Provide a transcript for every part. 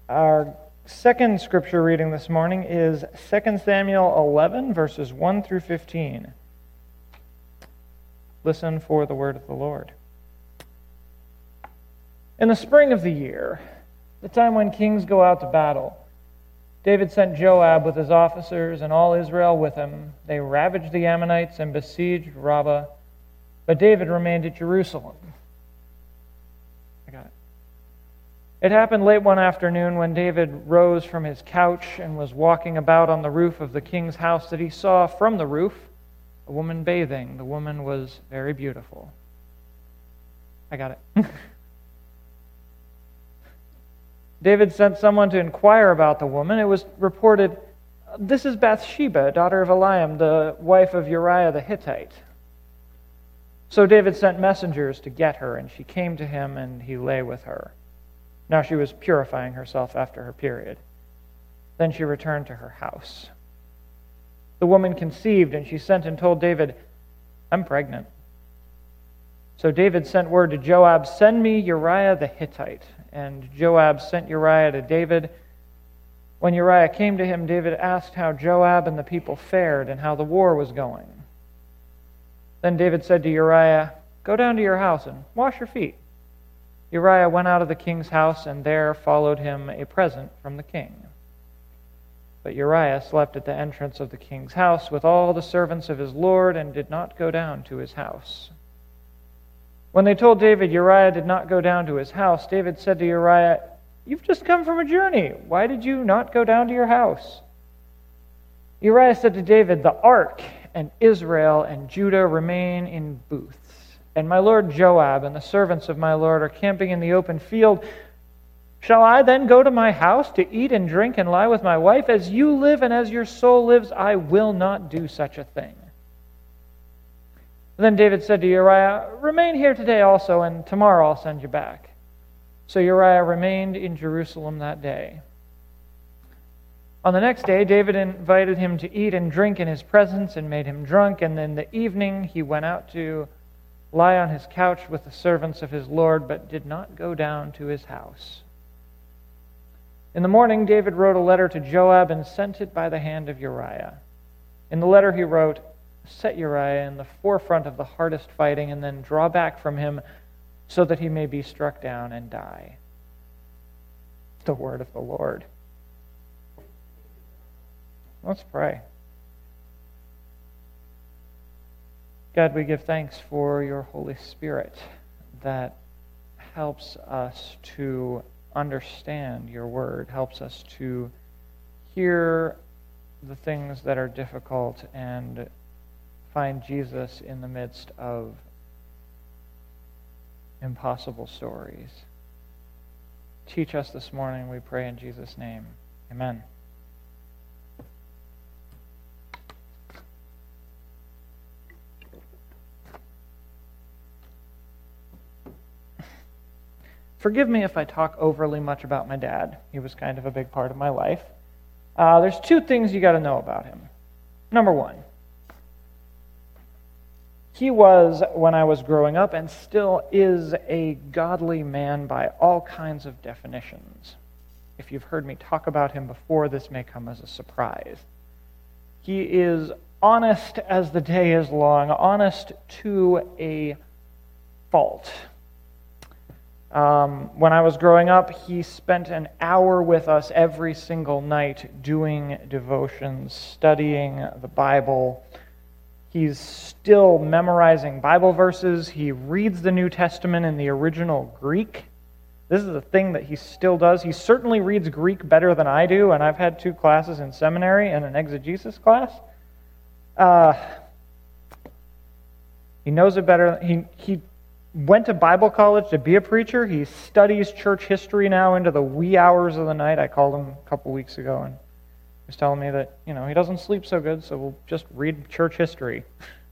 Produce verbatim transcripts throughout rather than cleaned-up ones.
Our second scripture reading this morning is Second Samuel eleven, verses one through fifteen. Listen for the word of the Lord. In the spring of the year, the time when kings go out to battle, David sent Joab with his officers and all Israel with him. They ravaged the Ammonites and besieged Rabbah, but David remained at Jerusalem. I got it. It happened late one afternoon when David rose from his couch and was walking about on the roof of the king's house that he saw from the roof a woman bathing. The woman was very beautiful. I got it. David sent someone to inquire about the woman. It was reported, "This is Bathsheba, daughter of Eliam, the wife of Uriah the Hittite." So David sent messengers to get her, and she came to him, and he lay with her. Now she was purifying herself after her period. Then she returned to her house. The woman conceived, and she sent and told David, "I'm pregnant." So David sent word to Joab, "Send me Uriah the Hittite." And Joab sent Uriah to David. When Uriah came to him, David asked how Joab and the people fared and how the war was going. Then David said to Uriah, "Go down to your house and wash your feet." Uriah went out of the king's house, and there followed him a present from the king. But Uriah slept at the entrance of the king's house with all the servants of his lord and did not go down to his house. When they told David Uriah did not go down to his house, David said to Uriah, "You've just come from a journey. Why did you not go down to your house?" Uriah said to David, "The ark and Israel and Judah remain in booths, and my lord Joab and the servants of my lord are camping in the open field. Shall I then go to my house to eat and drink and lie with my wife? As you live and as your soul lives, I will not do such a thing." Then David said to Uriah, "Remain here today also, and tomorrow I'll send you back." So Uriah remained in Jerusalem that day. On the next day, David invited him to eat and drink in his presence and made him drunk, and in the evening he went out to lie on his couch with the servants of his lord, but did not go down to his house. In the morning, David wrote a letter to Joab and sent it by the hand of Uriah. In the letter he wrote, "Set Uriah in the forefront of the hardest fighting, and then draw back from him so that he may be struck down and die." The word of the Lord. Let's pray. God, we give thanks for your Holy Spirit that helps us to understand your word, helps us to hear the things that are difficult and find Jesus in the midst of impossible stories. Teach us this morning, we pray in Jesus' name. Amen. Forgive me if I talk overly much about my dad. He was kind of a big part of my life. Uh, there's two things you got to know about him. Number one, he was, when I was growing up, and still is, a godly man by all kinds of definitions. If you've heard me talk about him before, this may come as a surprise. He is honest as the day is long, honest to a fault. Um, when I was growing up, he spent an hour with us every single night doing devotions, studying the Bible. He's still memorizing Bible verses. He reads the New Testament in the original Greek. This is a thing that he still does. He certainly reads Greek better than I do, and I've had two classes in seminary and an exegesis class. Uh, he knows it better. He he. Went to Bible college to be a preacher. He studies church history now into the wee hours of the night. I called him a couple weeks ago, and he was telling me that, you know, he doesn't sleep so good, so we'll just read church history.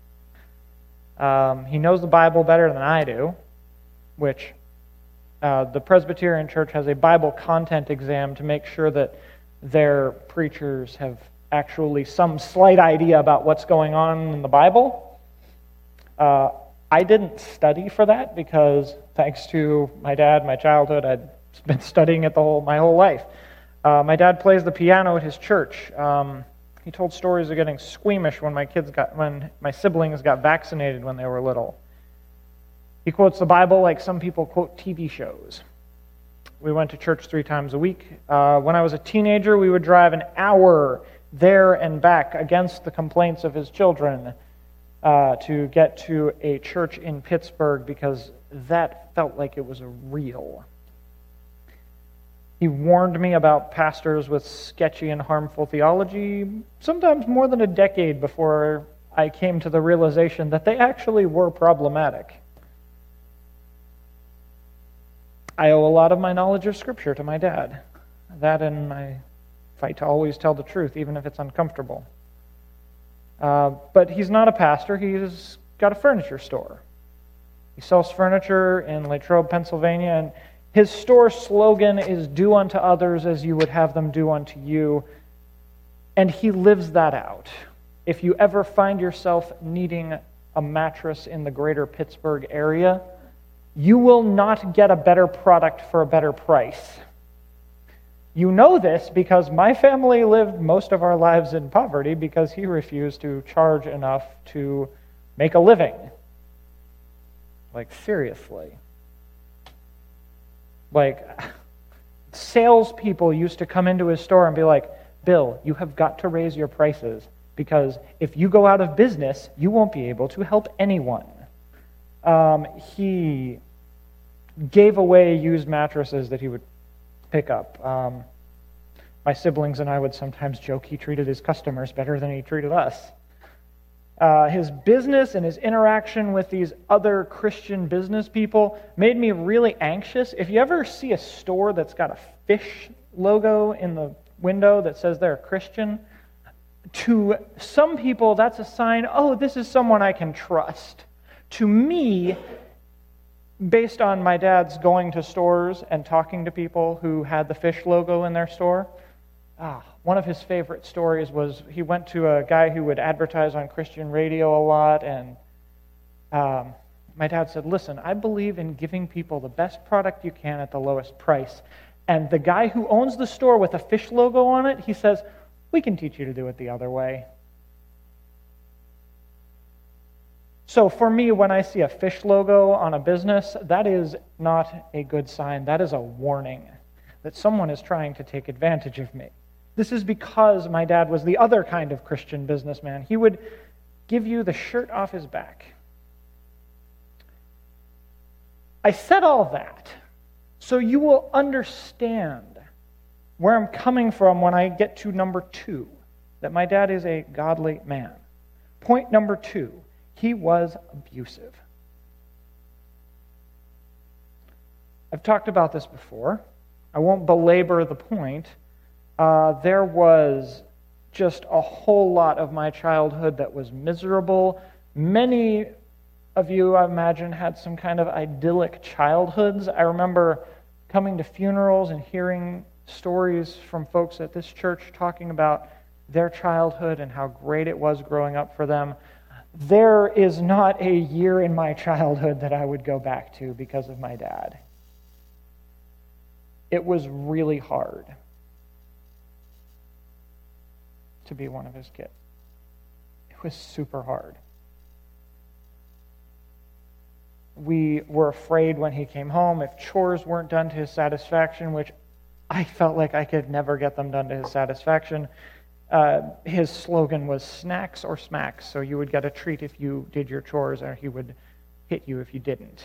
um, he knows the Bible better than I do, which uh, the Presbyterian Church has a Bible content exam to make sure that their preachers have actually some slight idea about what's going on in the Bible. Uh, I didn't study for that because, thanks to my dad, my childhood, I'd been studying it the whole my whole life. Uh, my dad plays the piano at his church. Um, he told stories of getting squeamish when my kids got when my siblings got vaccinated when they were little. He quotes the Bible like some people quote T V shows. We went to church three times a week. Uh, when I was a teenager, we would drive an hour there and back against the complaints of his children uh, to get to a church in Pittsburgh because that felt like it was real. He warned me about pastors with sketchy and harmful theology, sometimes more than a decade before I came to the realization that they actually were problematic. I owe a lot of my knowledge of Scripture to my dad. That and my fight to always tell the truth, even if it's uncomfortable. Uh, but he's not a pastor. He's got a furniture store. He sells furniture in Latrobe, Pennsylvania, and his store slogan is, "Do unto others as you would have them do unto you." And he lives that out. If you ever find yourself needing a mattress in the greater Pittsburgh area, you will not get a better product for a better price. You know this because my family lived most of our lives in poverty because he refused to charge enough to make a living. Like, seriously. Like, salespeople used to come into his store and be like, "Bill, you have got to raise your prices because if you go out of business, you won't be able to help anyone." Um, he gave away used mattresses that he would pick up. Um, my siblings and I would sometimes joke he treated his customers better than he treated us. Uh, his business and his interaction with these other Christian business people made me really anxious. If you ever see a store that's got a fish logo in the window that says they're a Christian, to some people that's a sign, oh, this is someone I can trust. To me, based on my dad's going to stores and talking to people who had the fish logo in their store, ah, one of his favorite stories was he went to a guy who would advertise on Christian radio a lot, and um, my dad said, "Listen, I believe in giving people the best product you can at the lowest price." And the guy who owns the store with a fish logo on it, he says, "We can teach you to do it the other way." So for me, when I see a fish logo on a business, that is not a good sign. That is a warning that someone is trying to take advantage of me. This is because my dad was the other kind of Christian businessman. He would give you the shirt off his back. I said all that so you will understand where I'm coming from when I get to number two, that my dad is a godly man. Point number two. He was abusive. I've talked about this before. I won't belabor the point. Uh, there was just a whole lot of my childhood that was miserable. Many of you, I imagine, had some kind of idyllic childhoods. I remember coming to funerals and hearing stories from folks at this church talking about their childhood and how great it was growing up for them. There is not a year in my childhood that I would go back to because of my dad. It was really hard to be one of his kids. It was super hard. We were afraid when he came home if chores weren't done to his satisfaction, which I felt like I could never get them done to his satisfaction. Uh, his slogan was snacks or smacks, so you would get a treat if you did your chores, or he would hit you if you didn't.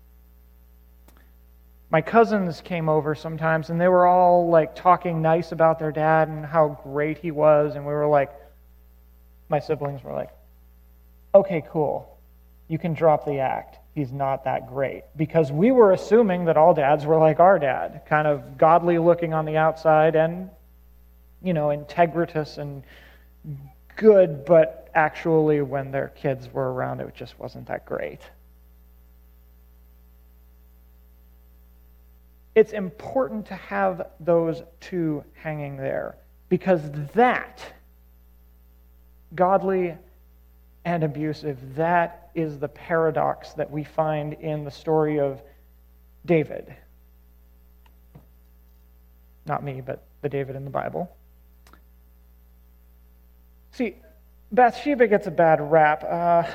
My cousins came over sometimes, and they were all like talking nice about their dad and how great he was, and we were like, my siblings were like, okay, cool, you can drop the act. He's not that great. Because we were assuming that all dads were like our dad, kind of godly looking on the outside and, you know, integritous and good, but actually when their kids were around, it just wasn't that great. It's important to have those two hanging there, because that, godly and abusive, that is the paradox that we find in the story of David. Not me, but the David in the Bible. See, Bathsheba gets a bad rap. Uh,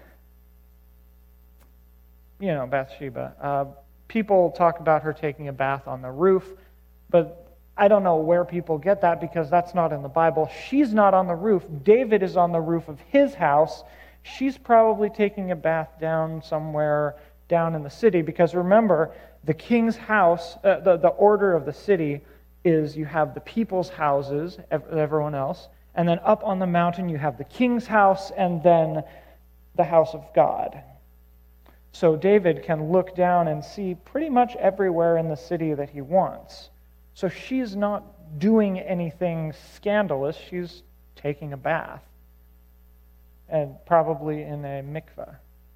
you know, Bathsheba. Uh, people talk about her taking a bath on the roof, but I don't know where people get that because that's not in the Bible. She's not on the roof. David is on the roof of his house. She's probably taking a bath down somewhere down in the city because remember, the king's house, uh, the, the order of the city is you have the people's houses, everyone else, and then up on the mountain you have the king's house and then the house of God. So David can look down and see pretty much everywhere in the city that he wants. So she's not doing anything scandalous. She's taking a bath, and probably in a mikveh.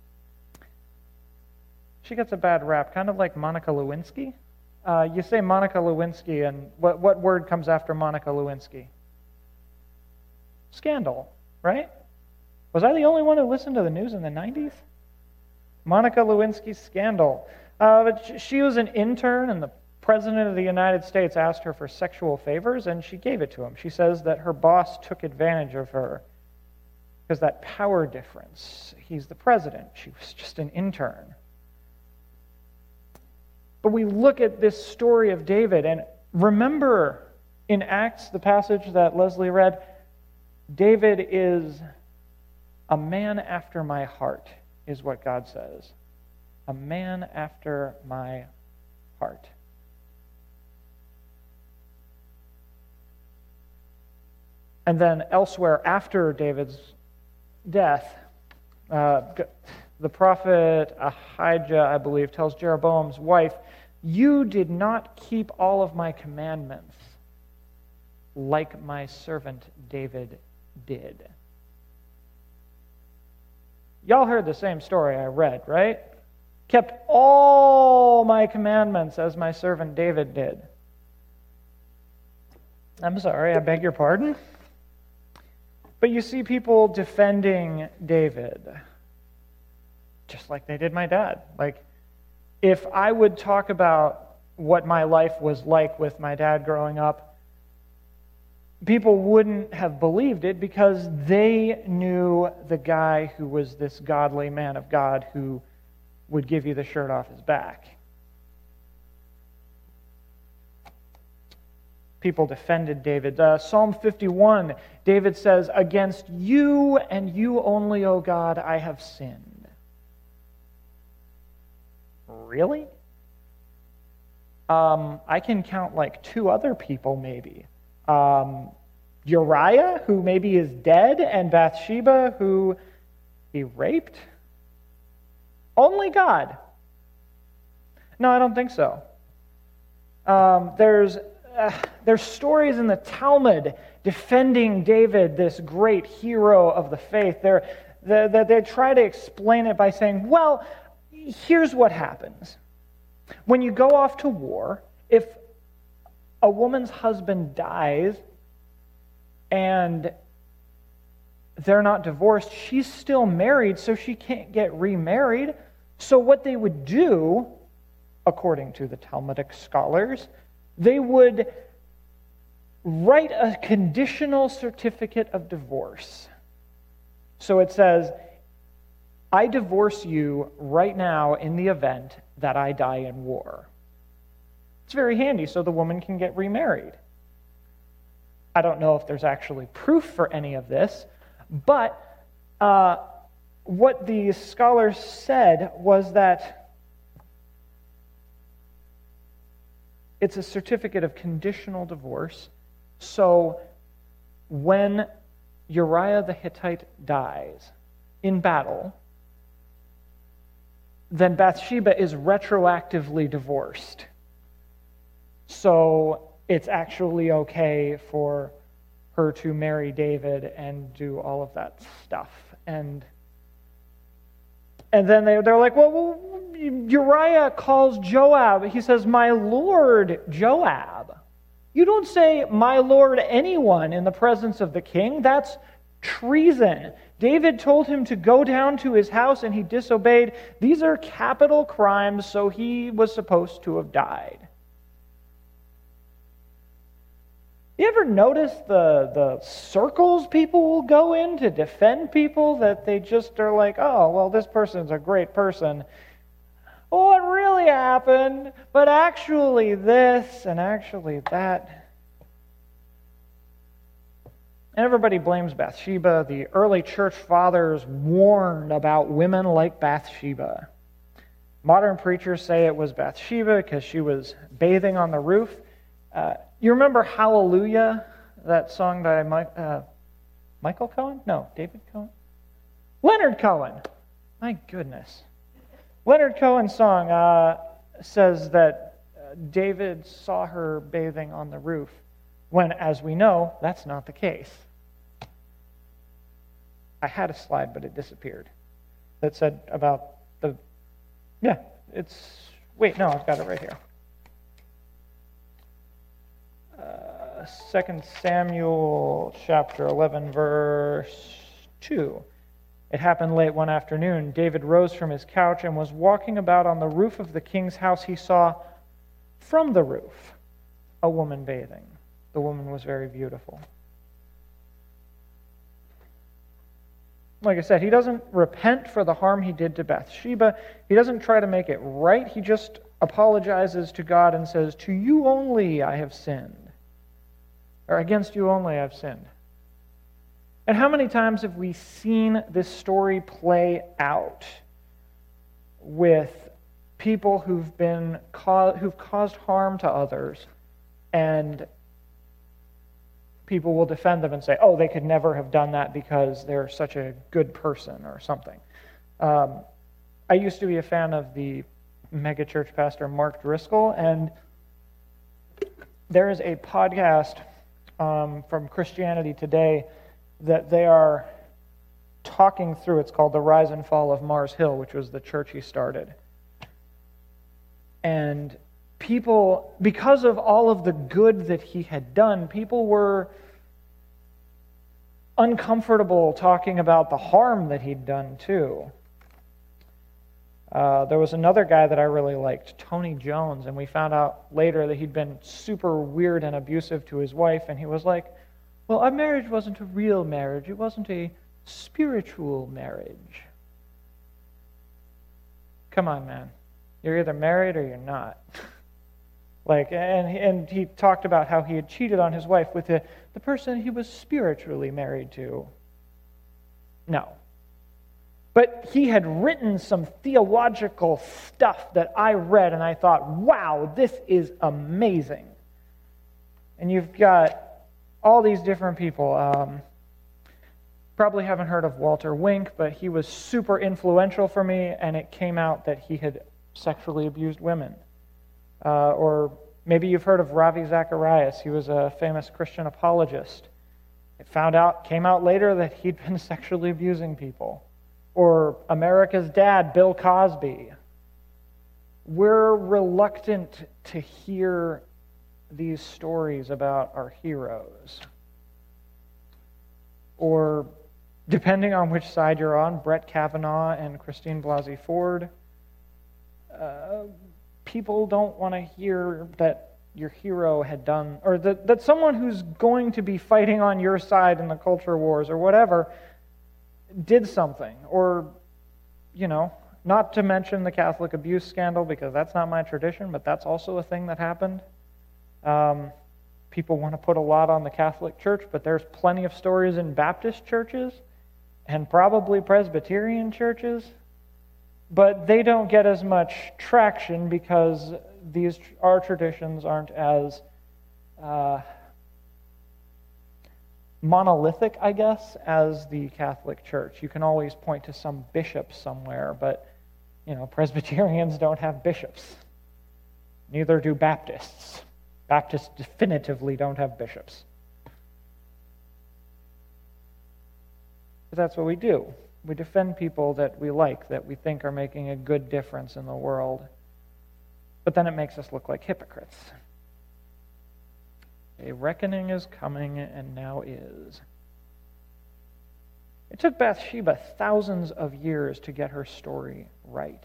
She gets a bad rap, kind of like Monica Lewinsky. Uh, you say Monica Lewinsky, and what, what word comes after Monica Lewinsky? Scandal, right? Was I the only one who listened to the news in the nineties? Monica Lewinsky's scandal. Uh, but she was an intern, and the President of the United States asked her for sexual favors, and she gave it to him. She says that her boss took advantage of her because that power difference. He's the president. She was just an intern. But we look at this story of David, and remember in Acts, the passage that Leslie read, David is a man after my heart, is what God says. A man after my heart. And then elsewhere, after David's death, uh, the prophet Ahijah, I believe, tells Jeroboam's wife, "You did not keep all of my commandments like my servant David did." Y'all heard the same story I read, right? Kept all my commandments as my servant David did. I'm sorry, I beg your pardon? But you see people defending David, just like they did my dad. Like, if I would talk about what my life was like with my dad growing up, people wouldn't have believed it because they knew the guy who was this godly man of God who would give you the shirt off his back. People defended David. Uh, Psalm fifty-one, David says, "Against you and you only, O God, I have sinned." Really? Um, I can count like two other people maybe. Um, Uriah, who maybe is dead, and Bathsheba, who he raped? Only God. No, I don't think so. Um, there's uh, there's stories in the Talmud defending David, this great hero of the faith. They're, they, they, they try to explain it by saying, well, here's what happens. When you go off to war, if a woman's husband dies and they're not divorced, she's still married, so she can't get remarried. So what they would do, according to the Talmudic scholars, they would write a conditional certificate of divorce. So it says, I divorce you right now in the event that I die in war. It's very handy so the woman can get remarried. I don't know if there's actually proof for any of this, but uh, what the scholars said was that it's a certificate of conditional divorce. So when Uriah the Hittite dies in battle, then Bathsheba is retroactively divorced. So it's actually okay for her to marry David and do all of that stuff. And and then they, they're like, well, well, Uriah calls Joab. He says, my lord Joab. You don't say, my lord anyone in the presence of the king. That's treason. David told him to go down to his house and he disobeyed. These are capital crimes, so he was supposed to have died. You ever notice the, the circles people will go in to defend people that they just are like, oh, well, this person's a great person. Oh, what really happened? But actually this and actually that. And everybody blames Bathsheba. The early church fathers warned about women like Bathsheba. Modern preachers say it was Bathsheba because she was bathing on the roof. Uh, you remember Hallelujah, that song by Mike, uh, Michael Cohen? No, David Cohen? Leonard Cohen. My goodness. Leonard Cohen's song uh, says that uh, David saw her bathing on the roof, when, as we know, that's not the case. I had a slide, but it disappeared. That said about the... Yeah, it's... Wait, no, I've got it right here. Uh, Second Samuel chapter eleven, verse two. It happened late one afternoon. David rose from his couch and was walking about on the roof of the king's house. He saw from the roof a woman bathing. The woman was very beautiful. Like I said, he doesn't repent for the harm he did to Bathsheba. He doesn't try to make it right. He just apologizes to God and says, "To you only I have sinned." Or against you only I've sinned. And how many times have we seen this story play out with people who've been who've caused harm to others, and people will defend them and say, "Oh, they could never have done that because they're such a good person," or something. Um, I used to be a fan of the megachurch pastor Mark Driscoll, and there is a podcast um, from Christianity Today that they are talking through. It's called The Rise and Fall of Mars Hill, which was the church he started. And people, because of all of the good that he had done, people were uncomfortable talking about the harm that he'd done too. Uh, there was another guy that I really liked, Tony Jones, and we found out later that he'd been super weird and abusive to his wife, and he was like, "Well, our marriage wasn't a real marriage. It wasn't a spiritual marriage." Come on, man. You're either married or you're not. Like, and and he talked about how he had cheated on his wife with the, the person he was spiritually married to. No. But he had written some theological stuff that I read, and I thought, wow, this is amazing. And you've got all these different people. Um, probably haven't heard of Walter Wink, but he was super influential for me, and it came out that he had sexually abused women. Uh, or maybe you've heard of Ravi Zacharias. He was a famous Christian apologist. It found out, came out later that he'd been sexually abusing people. Or America's dad, Bill Cosby. We're reluctant to hear these stories about our heroes. Or, depending on which side you're on, Brett Kavanaugh and Christine Blasey Ford. Uh, people don't want to hear that your hero had done, or that, that someone who's going to be fighting on your side in the culture wars or whatever did something. Or, you know, not to mention the Catholic abuse scandal, because that's not my tradition, but that's also a thing that happened. Um, people want to put a lot on the Catholic Church, but there's plenty of stories in Baptist churches and probably Presbyterian churches, but they don't get as much traction because these our traditions aren't as uh, monolithic, I guess, as the Catholic Church. You can always point to some bishop somewhere, but you know, Presbyterians don't have bishops. Neither do Baptists. Baptists definitively don't have bishops. But that's what we do. We defend people that we like, that we think are making a good difference in the world. But then it makes us look like hypocrites. A reckoning is coming, and now is. It took Bathsheba thousands of years to get her story right.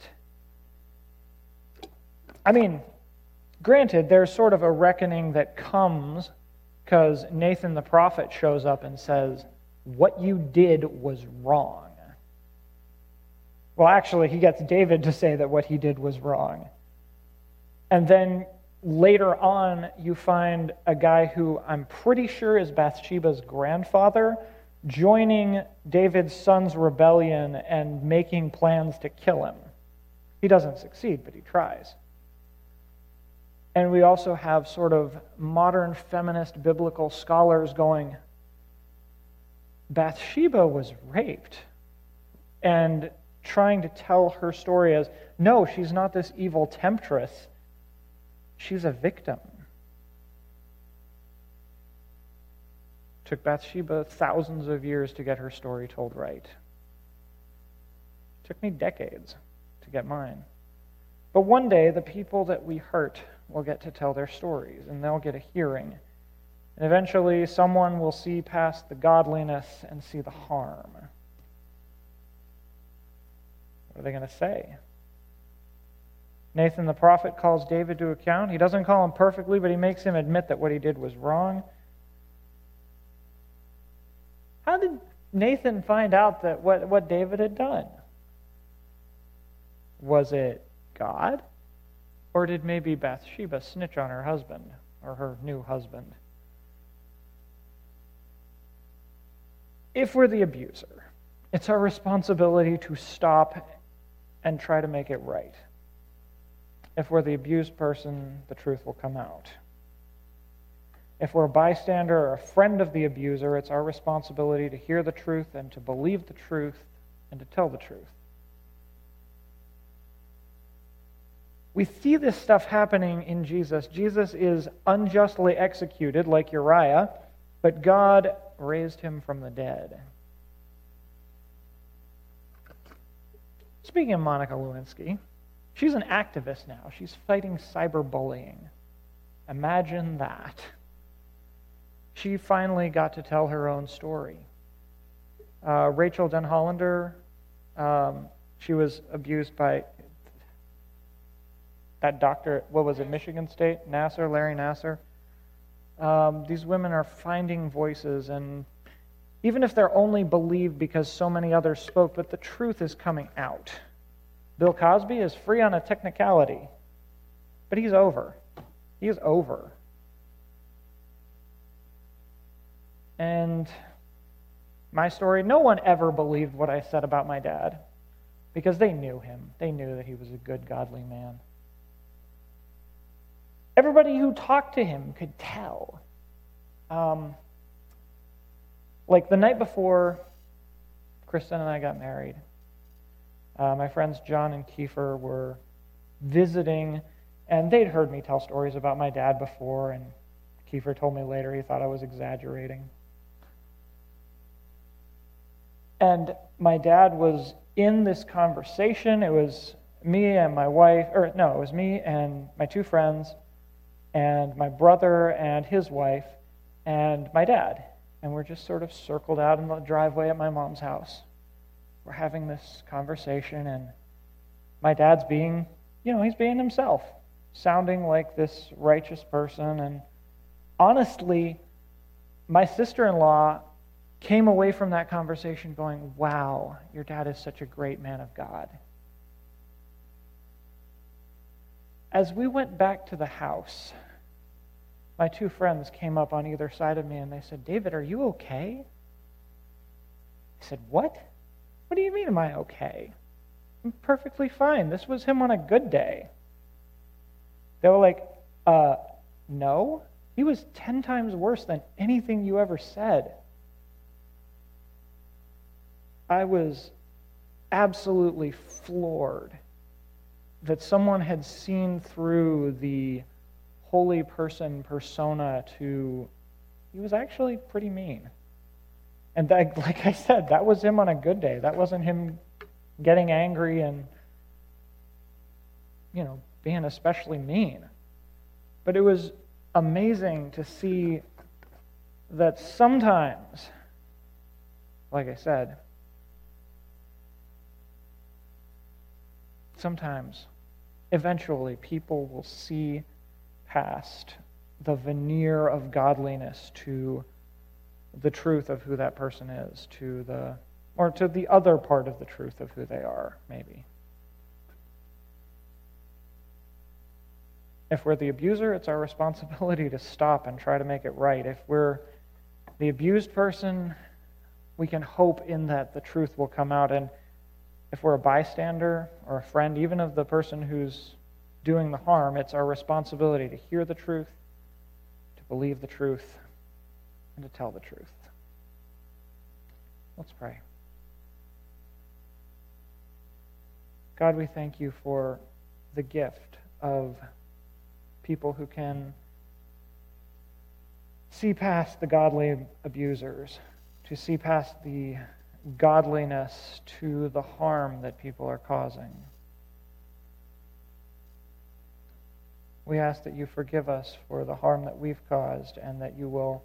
I mean, granted, there's sort of a reckoning that comes because Nathan the prophet shows up and says, what you did was wrong. Well, actually, he gets David to say that what he did was wrong. And then later on, you find a guy who I'm pretty sure is Bathsheba's grandfather joining David's son's rebellion and making plans to kill him. He doesn't succeed, but he tries. And we also have sort of modern feminist biblical scholars going, Bathsheba was raped, and trying to tell her story as, no, she's not this evil temptress. She's a victim. It took Bathsheba thousands of years to get her story told right. It took me decades to get mine. But one day, the people that we hurt will get to tell their stories, and they'll get a hearing. And eventually, someone will see past the godliness and see the harm. What are they going to say? Nathan the prophet calls David to account. He doesn't call him perfectly, but he makes him admit that what he did was wrong. How did Nathan find out that what, what David had done? Was it God? Or did maybe Bathsheba snitch on her husband or her new husband? If we're the abuser, it's our responsibility to stop and try to make it right. If we're the abused person, the truth will come out. If we're a bystander or a friend of the abuser, it's our responsibility to hear the truth and to believe the truth and to tell the truth. We see this stuff happening in Jesus. Jesus is unjustly executed like Uriah, but God raised him from the dead. Speaking of Monica Lewinsky, she's an activist now. She's fighting cyberbullying. Imagine that. She finally got to tell her own story. Uh, Rachel Denhollander, um, she was abused by that doctor, what was it, Michigan State? Nassar, Larry Nassar. Um, these women are finding voices, and even if they're only believed because so many others spoke, but the truth is coming out. Bill Cosby is free on a technicality, but he's over. He is over. And my story, no one ever believed what I said about my dad because they knew him. They knew that he was a good, godly man. Everybody who talked to him could tell. Um, like the night before Kristen and I got married, uh, my friends John and Kiefer were visiting, and they'd heard me tell stories about my dad before, and Kiefer told me later he thought I was exaggerating. And my dad was in this conversation. It was me and my wife, or no, it was me and my two friends, and my brother and his wife, and my dad. And we're just sort of circled out in the driveway at my mom's house. We're having this conversation, and my dad's being, you know, he's being himself, sounding like this righteous person. And honestly, my sister-in-law came away from that conversation going, wow, your dad is such a great man of God. As we went back to the house, my two friends came up on either side of me and they said, David, are you okay? I said, what? What do you mean, am I okay? I'm perfectly fine. This was him on a good day. They were like, uh, no. He was ten times worse than anything you ever said. I was absolutely floored that someone had seen through the holy person persona to, he was actually pretty mean. And that, like I said, that was him on a good day. That wasn't him getting angry and, you know, being especially mean. But it was amazing to see that sometimes, like I said, sometimes, eventually, people will see past the veneer of godliness to the truth of who that person is, to the or to the other part of the truth of who they are, maybe. If we're the abuser, it's our responsibility to stop and try to make it right. If we're the abused person, we can hope in that the truth will come out. And if we're a bystander or a friend, even of the person who's doing the harm, it's our responsibility to hear the truth, to believe the truth, and to tell the truth. Let's pray. God, we thank you for the gift of people who can see past the godly abusers, to see past the godliness to the harm that people are causing. We ask that you forgive us for the harm that we've caused, and that you will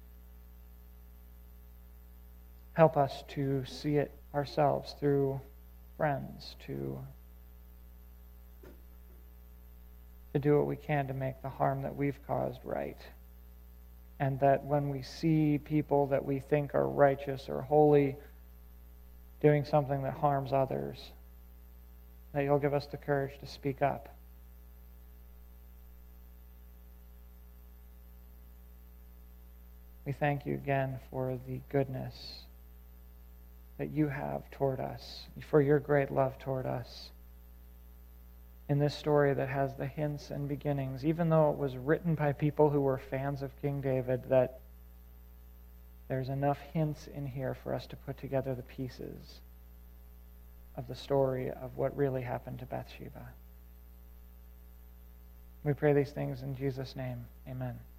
help us to see it ourselves through friends, to, to do what we can to make the harm that we've caused right. And that when we see people that we think are righteous or holy doing something that harms others, that you'll give us the courage to speak up. We thank you again for the goodness that you have toward us, for your great love toward us. In this story that has the hints and beginnings, even though it was written by people who were fans of King David, that there's enough hints in here for us to put together the pieces of the story of what really happened to Bathsheba. We pray these things in Jesus' name. Amen.